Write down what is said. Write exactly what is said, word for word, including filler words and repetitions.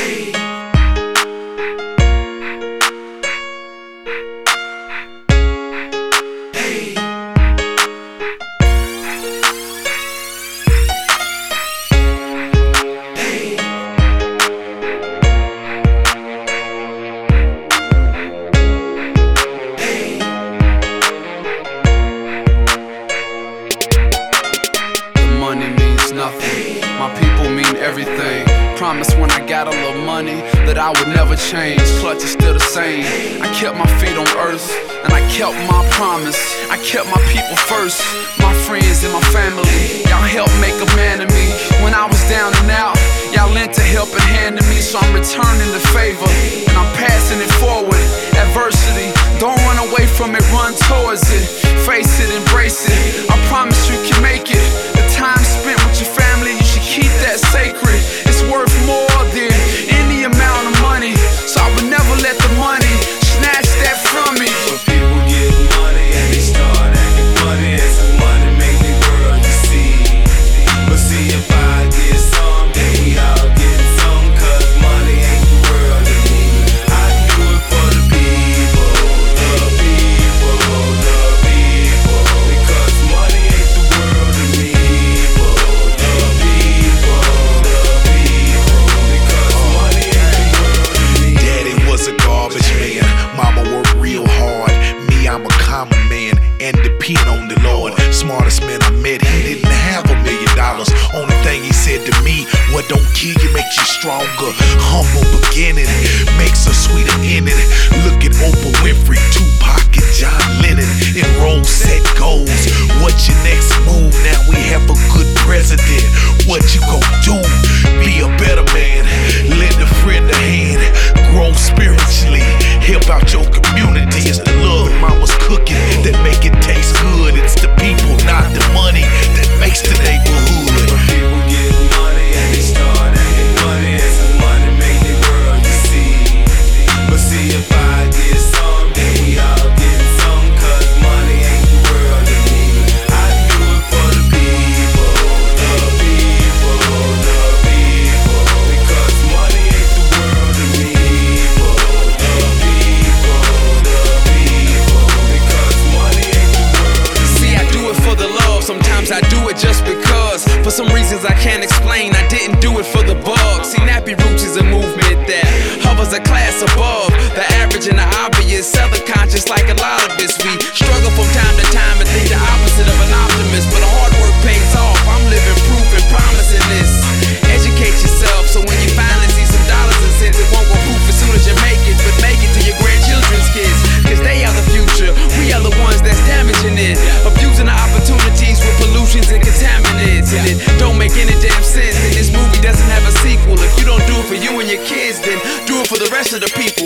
Nothing. My people mean everything. Promise when I got a little money that I would never change. Clutch is still the same. I kept my feet on earth and I kept my promise. I kept my people first, my friends and my family. Y'all helped make a man of me. When I was down and out, y'all lent a helping hand to me. So I'm returning the favor and I'm passing it forward. Adversity, don't run away from it, run towards it. Face it, embrace it. I promise you can make it. The time spent with your family, you should keep that sacred. It's worth more than any amount of money, so I would never let the money snatch that from me. When people get money and they start acting funny, and some money make the world to see. But see, if I get some, then we all get some, cause money ain't the world to me. I do it for the people, the people, the people, because money ain't the world to me. And depend on the Lord. Smartest man I met, he didn't have a million dollars. Only thing he said to me, what don't kill you makes you stronger. Humble beginning makes a sweeter ending. Look at Oprah Winfrey, Tupac and John Lennon. Enroll, set goals. What's your next move? Now we have a good president. What you gon' do? Be a better man. Lend a friend a hand. Grow spiritually. Help out your community. It's the love mama's cooking that make it taste good. It's the people, not the money, that makes the neighborhood. When people get money and they start acting funny, and some money make the world to see. But see, if I get some, then we all get some, cause money ain't the world to me. I do it for the people, the people, the people, because money ain't the world to me. The people, the people, because money ain't the world to me. See, I do it for the love, sometimes I do it just because. For some reasons I can't explain, I didn't do it for the bug. See, Nappy Roots is a movement that hovers a class above the average and the obvious. Self-conscious like a lot of us. We struggle from time to time and think the opposite of an optimist, but the hard work pays off. I'm living proof and promising this. Educate yourself so when you finally see some dollars and cents, it won't go poof as soon as you make it, but make it to your grandchildren's kids, cause they are the future. We are the ones that's damaging it, abusing the opportunities with pollutions and contaminants. And it don't make any damn sense that this movie doesn't have a sequel. If you don't do it for you and your kids, then do it for the rest of the people.